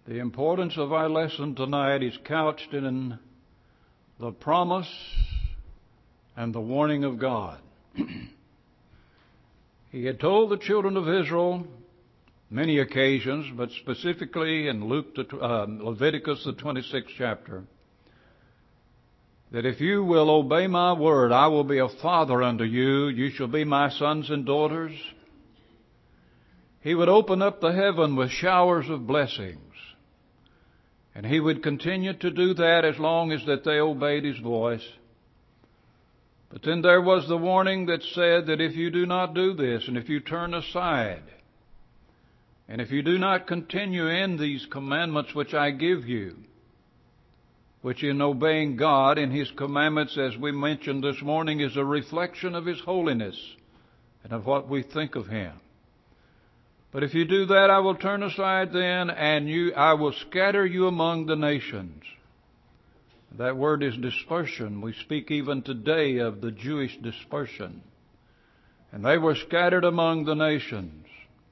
The importance of our lesson tonight is couched in the promise and the warning of God. He had told the children of Israel many occasions, but specifically in Leviticus, the 26th chapter, that if you will obey my word, I will be a father unto you. You shall be my sons and daughters. He would open up the heaven with showers of blessings. And he would continue to do that as long as that they obeyed his voice. But then there was the warning that said that if you do not do this, and if you turn aside, and if you do not continue in these commandments which I give you, which in obeying God in His commandments, as we mentioned this morning, is a reflection of His holiness and of what we think of Him. But if you do that, I will turn aside then, and I will scatter you among the nations. That word is dispersion. We speak even today of the Jewish dispersion. And they were scattered among the nations.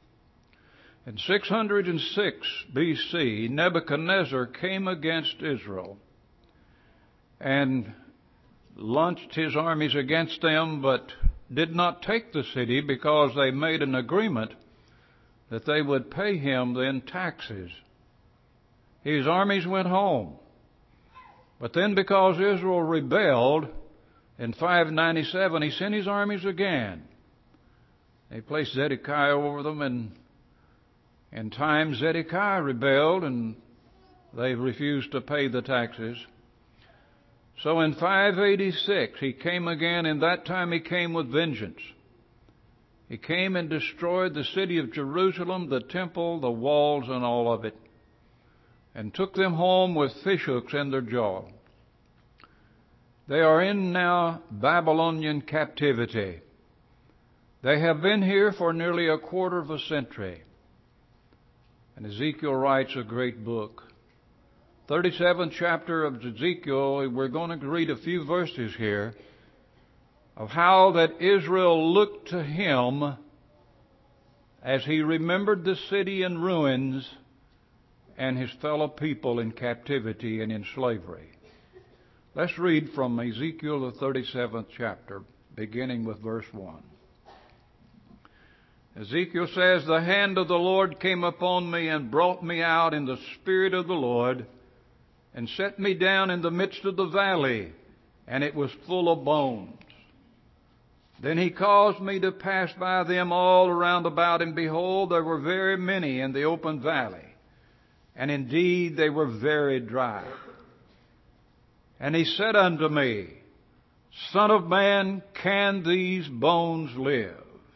In 606 BC, Nebuchadnezzar came against Israel and launched his armies against them, but did not take the city because they made an agreement that they would pay him then taxes. His armies went home. But then because Israel rebelled in 597, he sent his armies again. He placed Zedekiah over them, and in time Zedekiah rebelled and they refused to pay the taxes. So in 586 he came again, and that time he came with vengeance. He came and destroyed the city of Jerusalem, the temple, the walls, and all of it, and took them home with fishhooks in their jaw. They are in now Babylonian captivity. They have been here for nearly a quarter of a century. And Ezekiel writes a great book. 37th chapter of Ezekiel, we're going to read a few verses here of how that Israel looked to him as he remembered the city in ruins and his fellow people in captivity and in slavery. Let's read from Ezekiel, the 37th chapter, beginning with verse 1. Ezekiel says, "The hand of the Lord came upon me and brought me out in the spirit of the Lord, and set me down in the midst of the valley, and it was full of bones. Then he caused me to pass by them all around about, and behold, there were very many in the open valley, and indeed they were very dry. And he said unto me, Son of man, can these bones live?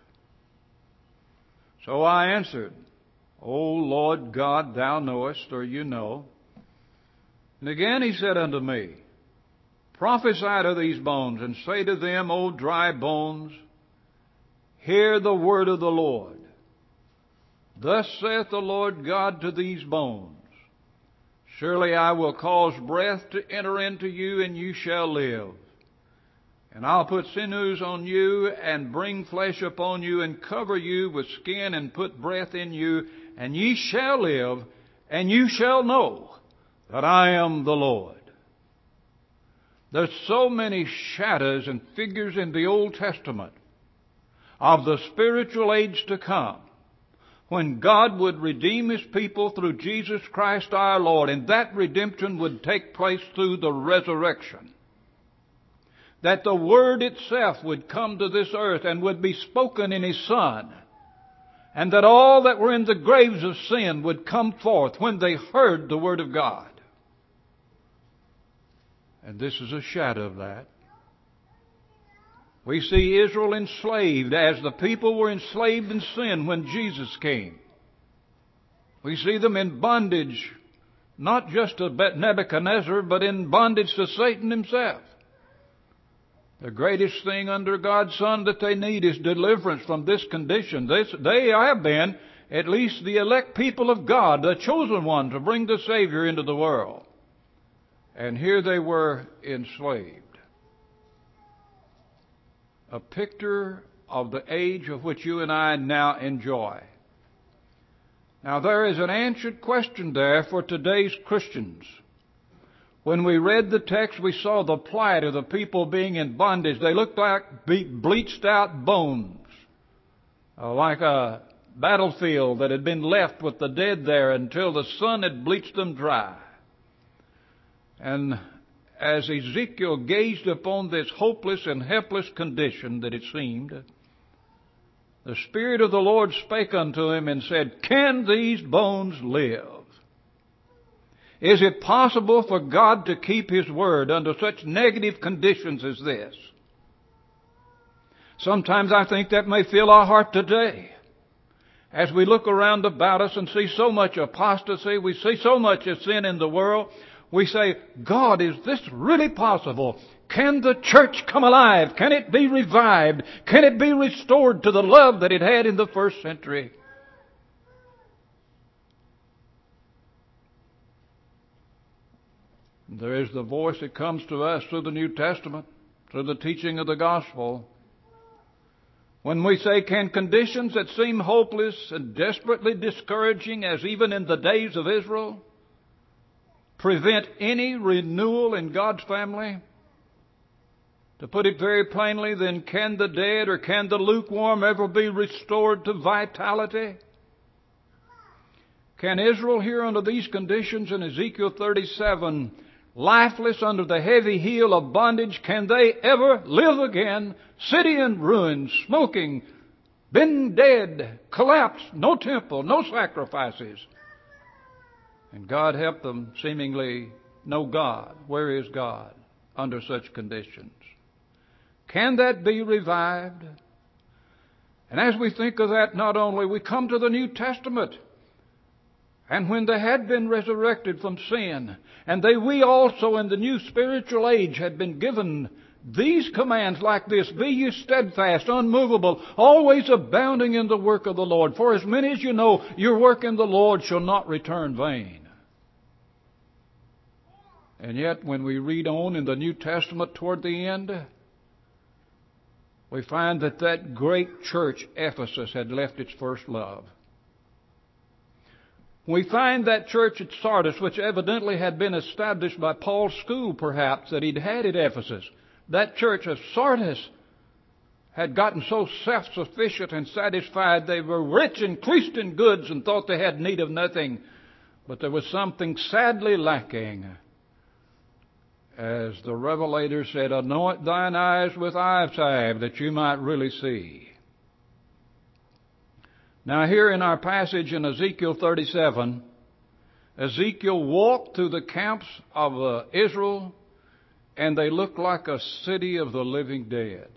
So I answered, O Lord God, thou knowest, or you know. And again he said unto me, Prophesy to these bones, and say to them, O dry bones, hear the word of the Lord. Thus saith the Lord God to these bones, Surely I will cause breath to enter into you, and you shall live. And I'll put sinews on you, and bring flesh upon you, and cover you with skin, and put breath in you, and ye shall live, and you shall know that I am the Lord." There's so many shadows and figures in the Old Testament of the spiritual age to come, when God would redeem His people through Jesus Christ our Lord, and that redemption would take place through the resurrection. That the Word itself would come to this earth and would be spoken in His Son, and that all that were in the graves of sin would come forth when they heard the Word of God. And this is a shadow of that. We see Israel enslaved as the people were enslaved in sin when Jesus came. We see them in bondage, not just to Nebuchadnezzar, but in bondage to Satan himself. The greatest thing under God's Son that they need is deliverance from this condition. They have been, at least the elect people of God, the chosen one to bring the Savior into the world. And here they were enslaved. A picture of the age of which you and I now enjoy. Now there is an answered question there for today's Christians. When we read the text, we saw the plight of the people being in bondage. They looked like bleached out bones, like a battlefield that had been left with the dead there until the sun had bleached them dry. And as Ezekiel gazed upon this hopeless and helpless condition that it seemed, the Spirit of the Lord spake unto him and said, "Can these bones live?" Is it possible for God to keep His word under such negative conditions as this? Sometimes I think that may fill our heart today. As we look around about us and see so much apostasy, we see so much of sin in the world, we say, God, is this really possible? Can the church come alive? Can it be revived? Can it be restored to the love that it had in the first century? There is the voice that comes to us through the New Testament, through the teaching of the gospel. When we say, can conditions that seem hopeless and desperately discouraging, as even in the days of Israel, prevent any renewal in God's family? To put it very plainly, then, can the dead or can the lukewarm ever be restored to vitality? Can Israel here under these conditions in Ezekiel 37, lifeless under the heavy heel of bondage, can they ever live again? City in ruins, smoking, been dead, collapsed, no temple, no sacrifices. And God help them seemingly know God. Where is God under such conditions? Can that be revived? And as we think of that, not only we come to the New Testament, and when they had been resurrected from sin, and we also in the new spiritual age had been given these commands like this: be ye steadfast, unmovable, always abounding in the work of the Lord. For as many as you know, your work in the Lord shall not return vain. And yet when we read on in the New Testament toward the end, we find that great church, Ephesus, had left its first love. We find that church at Sardis, which evidently had been established by Paul's school, perhaps, that he'd had at Ephesus. That church of Sardis had gotten so self-sufficient and satisfied. They were rich, increased in goods, and thought they had need of nothing. But there was something sadly lacking. As the Revelator said, anoint thine eyes with eye salve that you might really see. Now here in our passage in Ezekiel 37, Ezekiel walked through the camps of Israel, and they looked like a city of the living dead.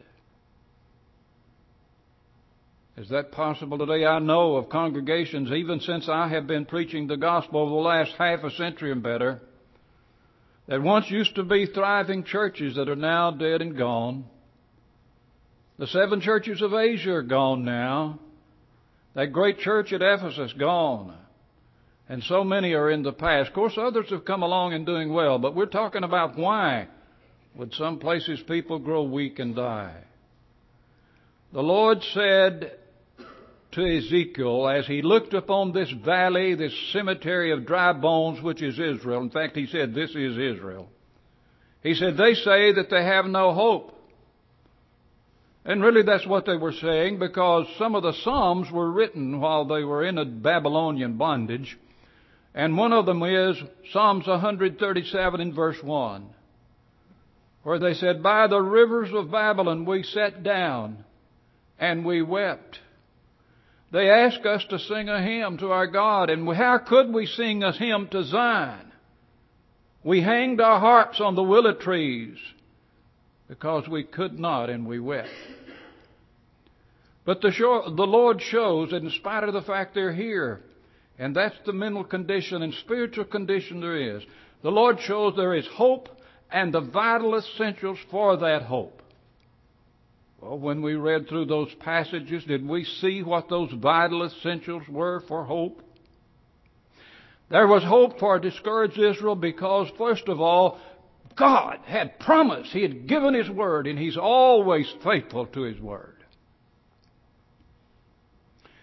Is that possible today? I know of congregations, even since I have been preaching the gospel over the last half a century and better, that once used to be thriving churches that are now dead and gone. The 7 churches of Asia are gone now. That great church at Ephesus, gone. And so many are in the past. Of course, others have come along and doing well, but we're talking about why would some places people grow weak and die. The Lord said to Ezekiel, as he looked upon this valley, this cemetery of dry bones, which is Israel. In fact, he said, this is Israel. He said, they say that they have no hope. And really that's what they were saying, because some of the Psalms were written while they were in a Babylonian bondage. And one of them is Psalms 137 in verse 1, where they said, by the rivers of Babylon we sat down and we wept. They asked us to sing a hymn to our God, and how could we sing a hymn to Zion? We hanged our harps on the willow trees because we could not, and we wept. But the Lord shows that in spite of the fact they're here, and that's the mental condition and spiritual condition there is, the Lord shows there is hope and the vital essentials for that hope. Well, when we read through those passages, did we see what those vital essentials were for hope? There was hope for discouraged Israel because, first of all, God had promised. He had given His word, and He's always faithful to His word.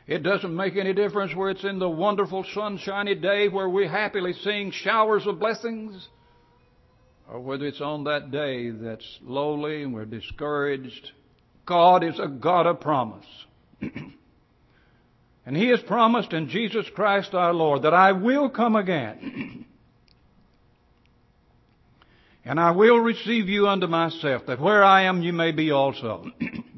It doesn't make any difference where it's in the wonderful sunshiny day where we're happily seeing showers of blessings, or whether it's on that day that's lowly and we're discouraged. God is a God of promise. And He has promised in Jesus Christ our Lord that I will come again. And I will receive you unto myself, that where I am you may be also.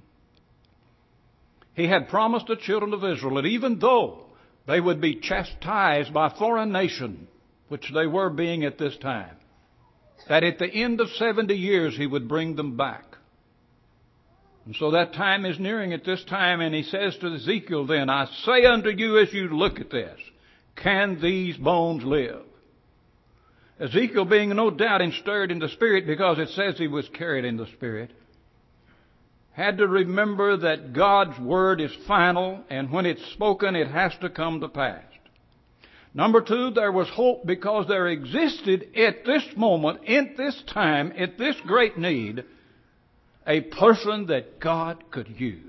He had promised the children of Israel that even though they would be chastised by a foreign nation, which they were being at this time, that at the end of 70 years He would bring them back. And so that time is nearing at this time, and He says to Ezekiel then, I say unto you as you look at this, can these bones live? Ezekiel being no doubt stirred in the Spirit, because it says he was carried in the Spirit, had to remember that God's Word is final, and when it's spoken, it has to come to pass. Number two, there was hope because there existed at this moment, in this time, at this great need, a person that God could use.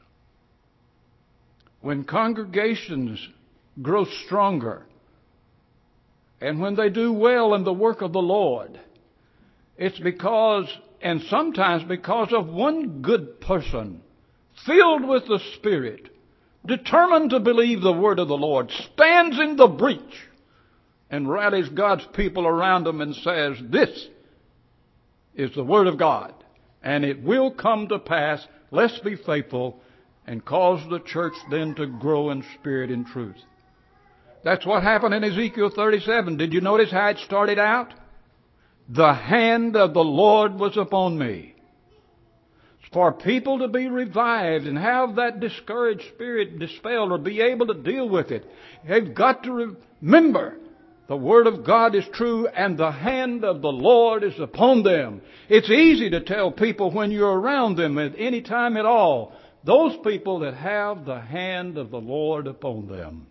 When congregations grow stronger, and when they do well in the work of the Lord, it's because, and sometimes because of one good person, filled with the Spirit, determined to believe the word of the Lord, stands in the breach and rallies God's people around him and says, this is the word of God, and it will come to pass. Let's be faithful and cause the church then to grow in spirit and truth. That's what happened in Ezekiel 37. Did you notice how it started out? The hand of the Lord was upon me. For people to be revived and have that discouraged spirit dispelled or be able to deal with it, they've got to remember the Word of God is true and the hand of the Lord is upon them. It's easy to tell people when you're around them at any time at all, those people that have the hand of the Lord upon them.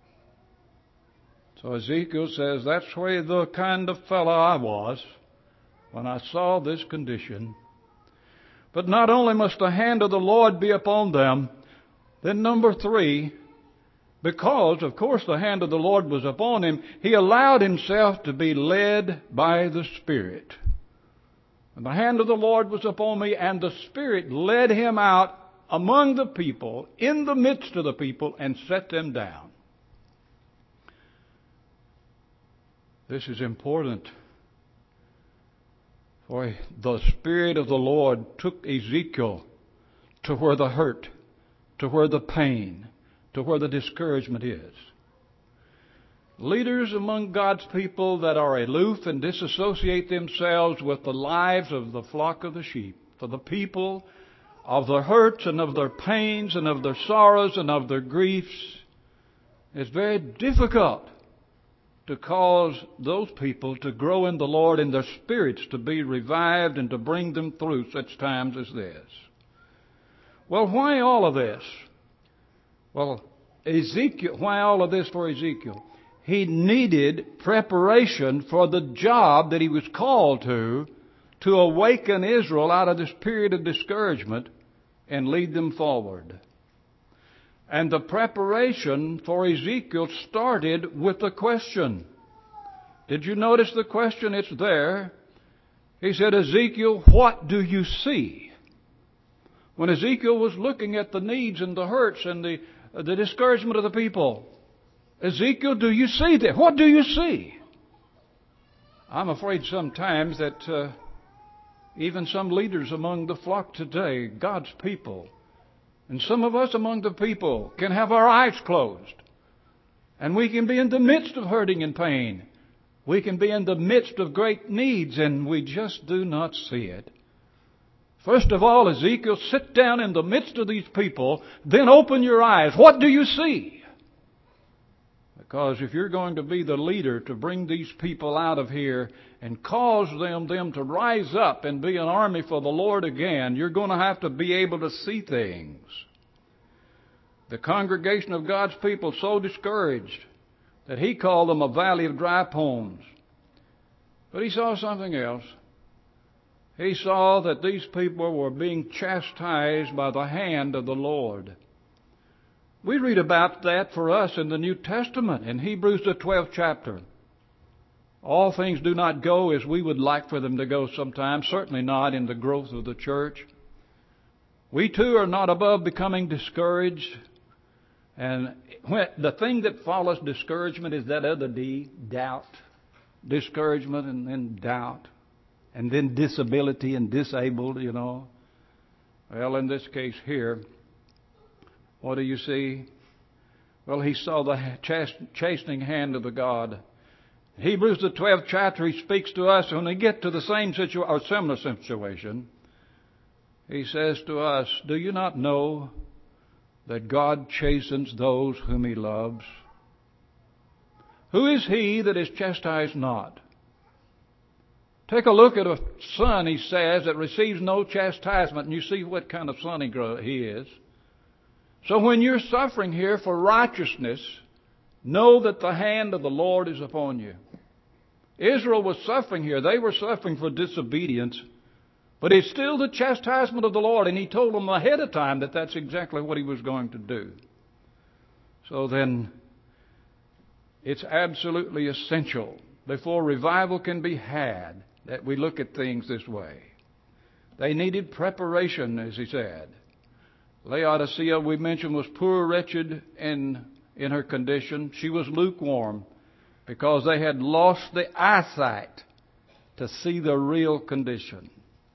So Ezekiel says, that's the kind of fellow I was when I saw this condition. But not only must the hand of the Lord be upon them, then number three, because, of course, the hand of the Lord was upon him, he allowed himself to be led by the Spirit. And the hand of the Lord was upon me, and the Spirit led him out among the people, in the midst of the people, and set them down. This is important. For the Spirit of the Lord took Ezekiel to where the hurt, to where the pain, to where the discouragement is. Leaders among God's people that are aloof and disassociate themselves with the lives of the flock of the sheep, for the people of their hurts and of their pains and of their sorrows and of their griefs, it's very difficult to cause those people to grow in the Lord and their spirits to be revived and to bring them through such times as this. Well, why all of this? Well, why all of this for Ezekiel? He needed preparation for the job that he was called to awaken Israel out of this period of discouragement and lead them forward. And the preparation for Ezekiel started with a question. Did you notice the question? It's there. He said, Ezekiel, what do you see? When Ezekiel was looking at the needs and the hurts and the discouragement of the people, Ezekiel, do you see that? What do you see? I'm afraid sometimes that even some leaders among the flock today, God's people, and some of us among the people can have our eyes closed. And we can be in the midst of hurting and pain. We can be in the midst of great needs and we just do not see it. First of all, Ezekiel, sit down in the midst of these people, then open your eyes. What do you see? Because if you're going to be the leader to bring these people out of here and cause them to rise up and be an army for the Lord again, you're going to have to be able to see things. The congregation of God's people so discouraged that he called them a valley of dry bones. But he saw something else. He saw that these people were being chastised by the hand of the Lord. We read about that for us in the New Testament, in Hebrews the 12th chapter. All things do not go as we would like for them to go sometimes, certainly not in the growth of the church. We too are not above becoming discouraged. And the thing that follows discouragement is that other D, doubt. Discouragement and then doubt. And then disability and disabled, you know. Well, in this case here, what do you see? Well, he saw the chastening hand of the God. Hebrews the 12th chapter, he speaks to us. When we get to the same situation or similar situation, he says to us, do you not know that God chastens those whom he loves? Who is he that is chastised not? Take a look at a son, he says, that receives no chastisement, and you see what kind of son he is. So when you're suffering here for righteousness, know that the hand of the Lord is upon you. Israel was suffering here. They were suffering for disobedience. But it's still the chastisement of the Lord, and he told them ahead of time that that's exactly what he was going to do. So then, it's absolutely essential, before revival can be had, that we look at things this way. They needed preparation, as he said. Laodicea, we mentioned, was poor, wretched in her condition. She was lukewarm because they had lost the eyesight to see the real condition.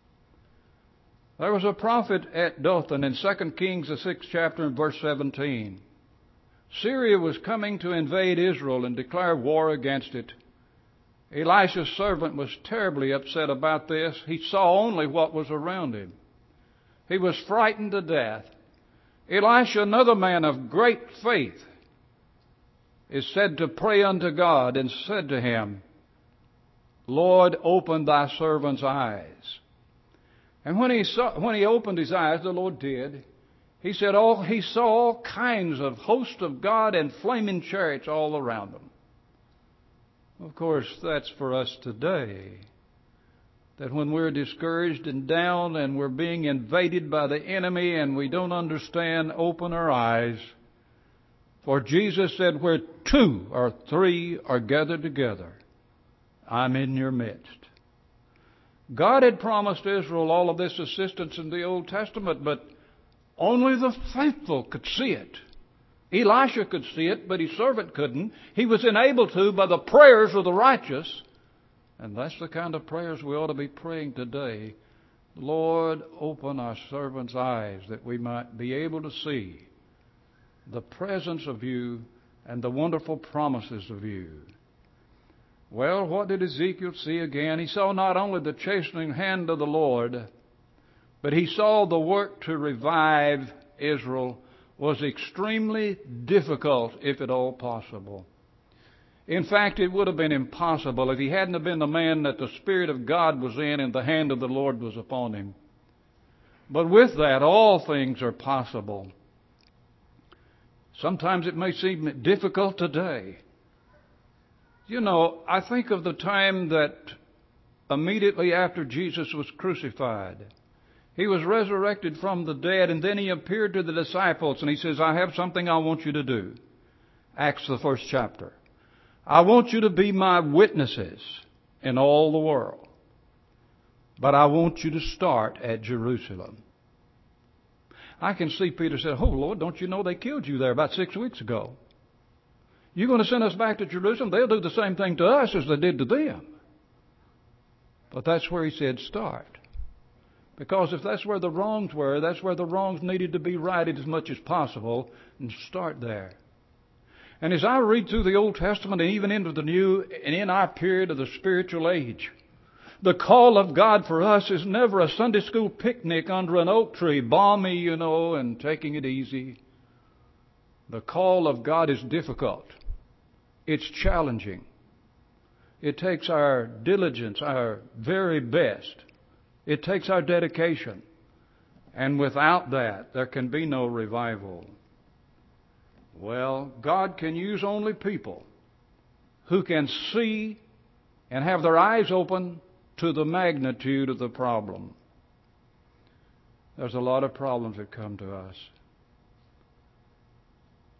There was a prophet at Dothan in 2 Kings, the 6th chapter, and verse 17. Syria was coming to invade Israel and declare war against it. Elisha's servant was terribly upset about this. He saw only what was around him. He was frightened to death. Elisha, another man of great faith, is said to pray unto God and said to him, Lord, open thy servant's eyes. And when he opened his eyes, the Lord did. He said, he saw all kinds of hosts of God and flaming chariots all around them. Of course, that's for us today. That when we're discouraged and down and we're being invaded by the enemy and we don't understand, open our eyes. For Jesus said, where 2 or 3 are gathered together, I'm in your midst. God had promised Israel all of this assistance in the Old Testament, but only the faithful could see it. Elisha could see it, but his servant couldn't. He was enabled to by the prayers of the righteous. And that's the kind of prayers we ought to be praying today. Lord, open our servant's eyes that we might be able to see the presence of you and the wonderful promises of you. Well, what did Ezekiel see again? He saw not only the chastening hand of the Lord, but he saw the work to revive Israel was extremely difficult, if at all possible. In fact, it would have been impossible if he hadn't have been the man that the Spirit of God was in and the hand of the Lord was upon him. But with that, all things are possible. Sometimes it may seem difficult today. You know, I think of the time that immediately after Jesus was crucified, he was resurrected from the dead, and then he appeared to the disciples, and he says, I have something I want you to do. Acts, the 1st chapter. I want you to be my witnesses in all the world. But I want you to start at Jerusalem. I can see Peter say, oh, Lord, don't you know they killed you there about 6 weeks ago? You're going to send us back to Jerusalem? They'll do the same thing to us as they did to them. But that's where he said start. Because if that's where the wrongs were, that's where the wrongs needed to be righted as much as possible, and start there. And as I read through the Old Testament and even into the New, and in our period of the spiritual age, the call of God for us is never a Sunday school picnic under an oak tree, balmy, you know, and taking it easy. The call of God is difficult. It's challenging. It takes our diligence, our very best. It takes our dedication. And without that, there can be no revival. Well, God can use only people who can see and have their eyes open to the magnitude of the problem. There's a lot of problems that come to us.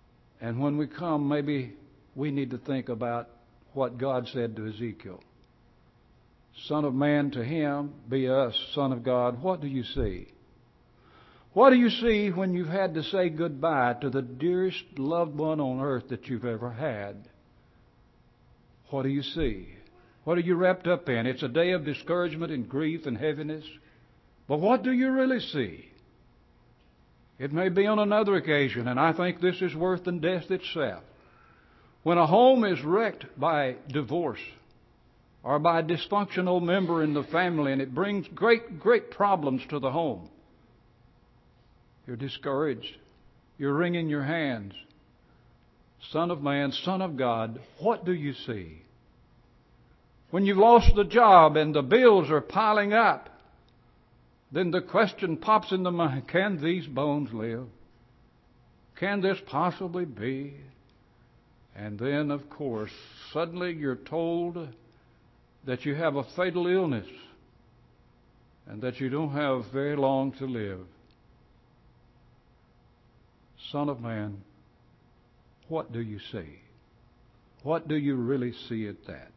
And when we come, maybe we need to think about what God said to Ezekiel. Son of man, to him, be us, Son of God, what do you see? What do you see when you've had to say goodbye to the dearest loved one on earth that you've ever had? What do you see? What are you wrapped up in? It's a day of discouragement and grief and heaviness. But what do you really see? It may be on another occasion, and I think this is worse than death itself. When a home is wrecked by divorce or by a dysfunctional member in the family, and it brings great problems to the home, you're discouraged. You're wringing your hands. Son of man, Son of God, what do you see? When you've lost the job and the bills are piling up, then the question pops in the mind, can these bones live? Can this possibly be? And then, of course, suddenly you're told that you have a fatal illness and that you don't have very long to live. Son of man, what do you see? What do you really see at that?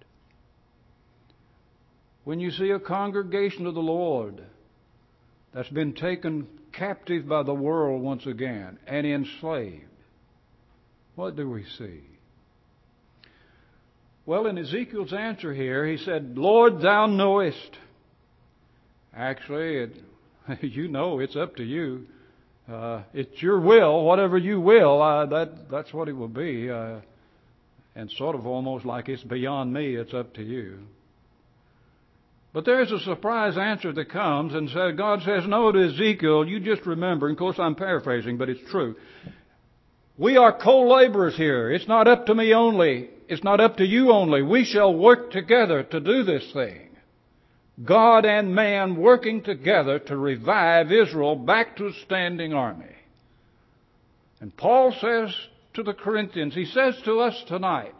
When you see a congregation of the Lord that's been taken captive by the world once again and enslaved, what do we see? Well, in Ezekiel's answer here, he said, Lord, thou knowest. Actually, you know, it's up to you. It's your will, whatever you will, that's what it will be. And sort of almost like it's beyond me, it's up to you. But there's a surprise answer that comes, and God says, no, to Ezekiel, you just remember, and of course I'm paraphrasing, but it's true. We are co-laborers here. It's not up to me only. It's not up to you only. We shall work together to do this thing. God and man working together to revive Israel back to a standing army. And Paul says to the Corinthians, he says to us tonight,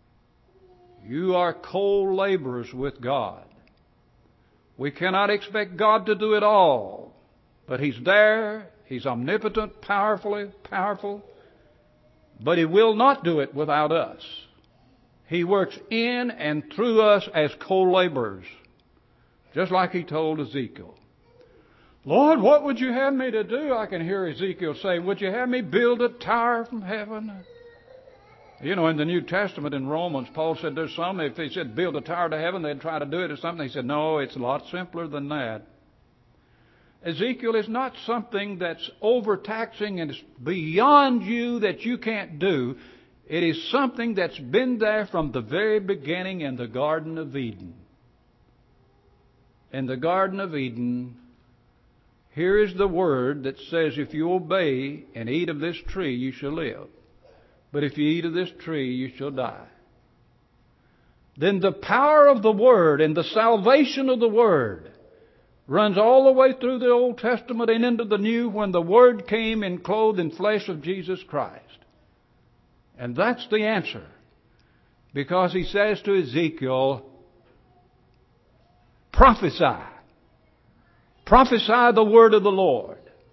you are co-laborers with God. We cannot expect God to do it all, but He's there. He's omnipotent, powerful, but He will not do it without us. He works in and through us as co-laborers, just like He told Ezekiel. Lord, what would you have me to do? I can hear Ezekiel say, would you have me build a tower from heaven? You know, in the New Testament, in Romans, Paul said there's some, if he said build a tower to heaven, they'd try to do it or something. He said, no, it's a lot simpler than that. Ezekiel is not something that's overtaxing and it's beyond you that you can't do. It is something that's been there from the very beginning in the Garden of Eden. In the Garden of Eden, here is the word that says, if you obey and eat of this tree, you shall live. But if you eat of this tree, you shall die. Then the power of the Word and the salvation of the Word runs all the way through the Old Testament and into the New when the Word came and clothed in flesh of Jesus Christ. And that's the answer. Because He says to Ezekiel, prophesy. Prophesy the word of the Lord.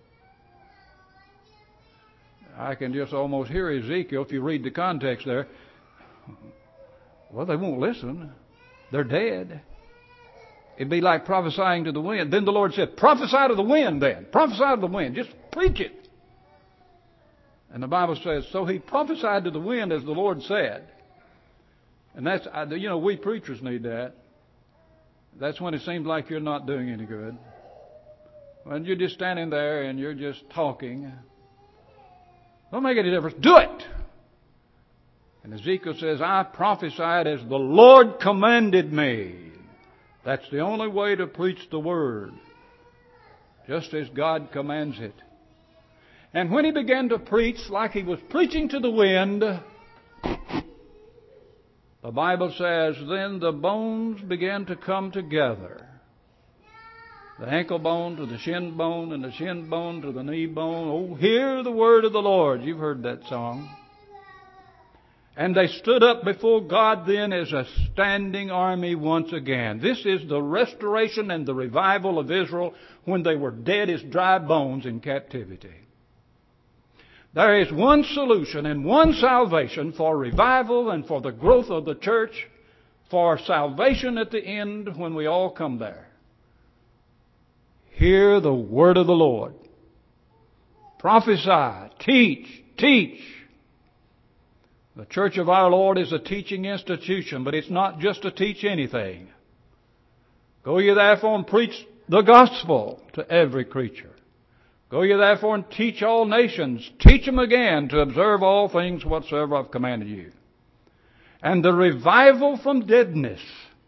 I can just almost hear Ezekiel, if you read the context there. Well, they won't listen. They're dead. It'd be like prophesying to the wind. Then the Lord said, prophesy to the wind then. Prophesy to the wind. Just preach it. And the Bible says, so he prophesied to the wind as the Lord said. And that's, we preachers need that. That's when it seems like you're not doing any good. When you're just standing there and you're just talking. Don't make any difference. Do it! And Ezekiel says, I prophesied as the Lord commanded me. That's the only way to preach the Word. Just as God commands it. And when he began to preach like he was preaching to the wind, the Bible says, then the bones began to come together. The ankle bone to the shin bone, and the shin bone to the knee bone. Oh, hear the word of the Lord. You've heard that song. And they stood up before God then as a standing army once again. This is the restoration and the revival of Israel when they were dead as dry bones in captivity. There is one solution and one salvation for revival and for the growth of the church, for salvation at the end when we all come there. Hear the word of the Lord. Prophesy. Teach. The Church of our Lord is a teaching institution, but it's not just to teach anything. Go ye therefore and preach the gospel to every creature. Go ye therefore and teach all nations. Teach them again to observe all things whatsoever I've commanded you. And the revival from deadness,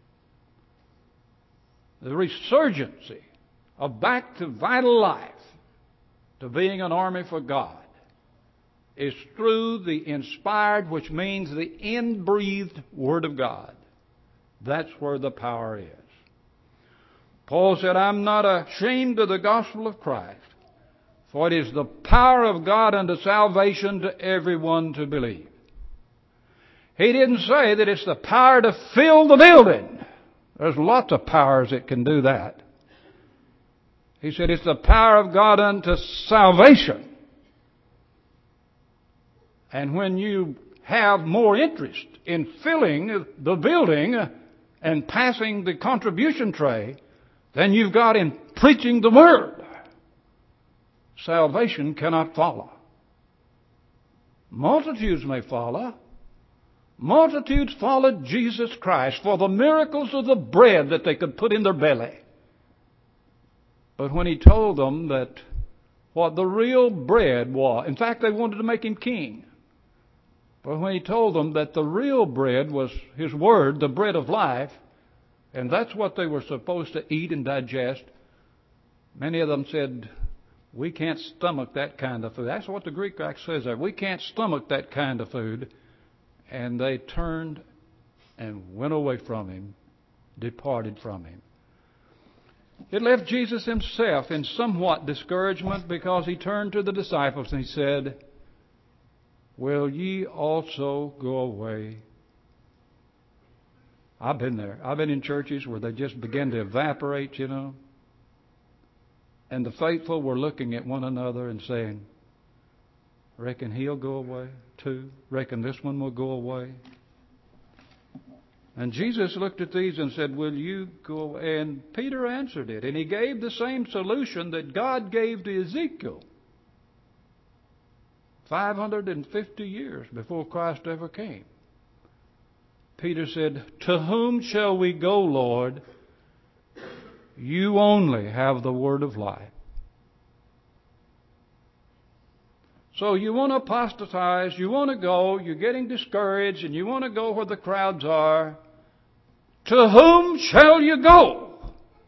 the resurgency of back to vital life, to being an army for God, is through the inspired, which means the inbreathed Word of God. That's where the power is. Paul said, I'm not ashamed of the gospel of Christ, for it is the power of God unto salvation to everyone to believe. He didn't say that it's the power to fill the building. There's lots of powers that can do that. He said it's the power of God unto salvation. And when you have more interest in filling the building and passing the contribution tray than you've got in preaching the Word, salvation cannot follow. Multitudes may follow. Multitudes followed Jesus Christ for the miracles of the bread that they could put in their belly. But when He told them that what the real bread was, in fact, they wanted to make Him king. But when He told them that the real bread was His Word, the bread of life, and that's what they were supposed to eat and digest, many of them said, we can't stomach that kind of food. That's what the Greek actually says there. We can't stomach that kind of food. And they turned and went away from Him, departed from Him. It left Jesus Himself in somewhat discouragement because He turned to the disciples and He said, will ye also go away? I've been there. I've been in churches where they just begin to evaporate, And the faithful were looking at one another and saying, reckon he'll go away too? Reckon this one will go away? And Jesus looked at these and said, will you go away? And Peter answered it. And he gave the same solution that God gave to Ezekiel 550 years before Christ ever came. Peter said, to whom shall we go, Lord? You only have the word of life. So you want to apostatize, you want to go, you're getting discouraged, and you want to go where the crowds are. To whom shall you go?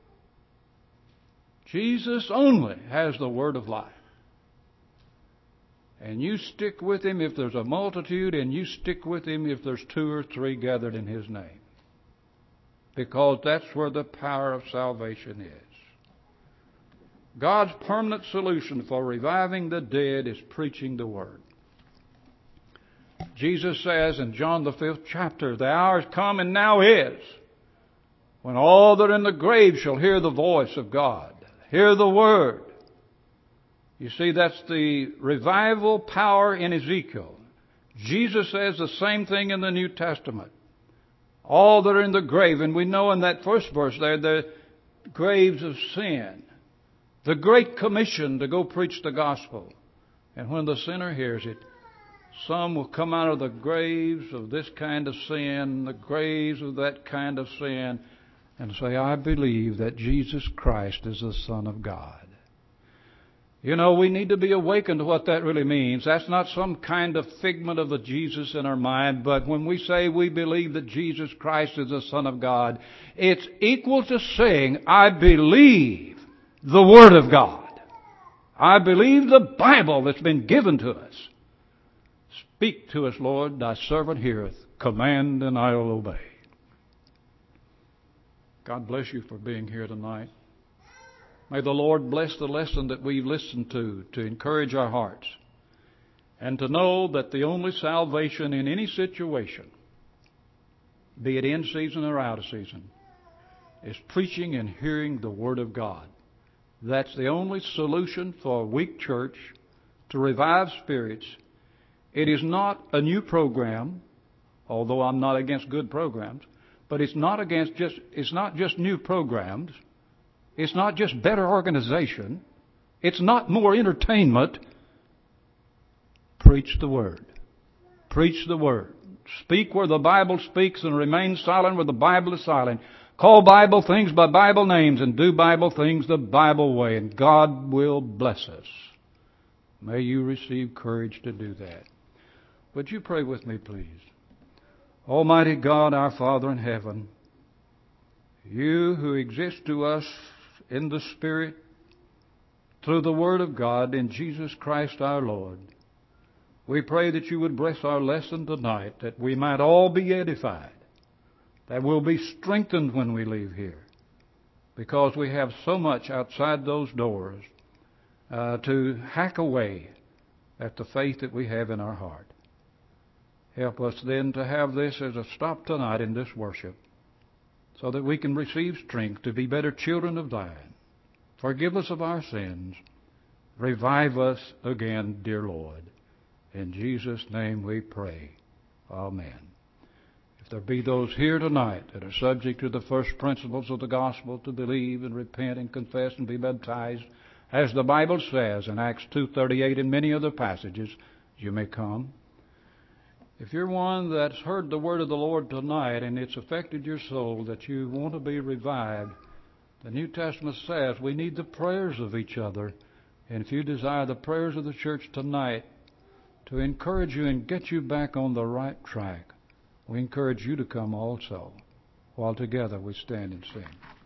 Jesus only has the word of life. And you stick with Him if there's a multitude, and you stick with Him if there's 2 or 3 gathered in His name. Because that's where the power of salvation is. God's permanent solution for reviving the dead is preaching the Word. Jesus says in John the 5th chapter, the hour is come and now is, when all that are in the grave shall hear the voice of God, hear the Word. You see, that's the revival power in Ezekiel. Jesus says the same thing in the New Testament. All that are in the grave, and we know in that first verse there, the graves of sin. The Great Commission to go preach the gospel. And when the sinner hears it, some will come out of the graves of this kind of sin, the graves of that kind of sin, and say, I believe that Jesus Christ is the Son of God. We need to be awakened to what that really means. That's not some kind of figment of the Jesus in our mind, but when we say we believe that Jesus Christ is the Son of God, it's equal to saying, I believe the Word of God. I believe the Bible that's been given to us. Speak to us, Lord, thy servant heareth. Command and I'll obey. God bless you for being here tonight. May the Lord bless the lesson that we've listened to encourage our hearts. And to know that the only salvation in any situation, be it in season or out of season, is preaching and hearing the Word of God. That's the only solution for a weak church, to revive spirits. It is not a new program, although I'm not against good programs, but it's not just new programs. It's not just better organization. It's not more entertainment. Preach the Word. Preach the Word. Speak where the Bible speaks and remain silent where the Bible is silent. Call Bible things by Bible names and do Bible things the Bible way, and God will bless us. May you receive courage to do that. Would you pray with me, please? Almighty God, our Father in heaven, you who exist to us in the Spirit through the Word of God in Jesus Christ our Lord, we pray that you would bless our lesson tonight, that we might all be edified, that we'll be strengthened when we leave here, because we have so much outside those doors to hack away at the faith that we have in our heart. Help us then to have this as a stop tonight in this worship, so that we can receive strength to be better children of Thine. Forgive us of our sins. Revive us again, dear Lord. In Jesus' name we pray. Amen. If there be those here tonight that are subject to the first principles of the gospel, to believe and repent and confess and be baptized, as the Bible says in Acts 2:38 and many other passages, you may come. If you're one that's heard the word of the Lord tonight and it's affected your soul, that you want to be revived, the New Testament says we need the prayers of each other. And if you desire the prayers of the church tonight to encourage you and get you back on the right track, we encourage you to come also, while together we stand and sing.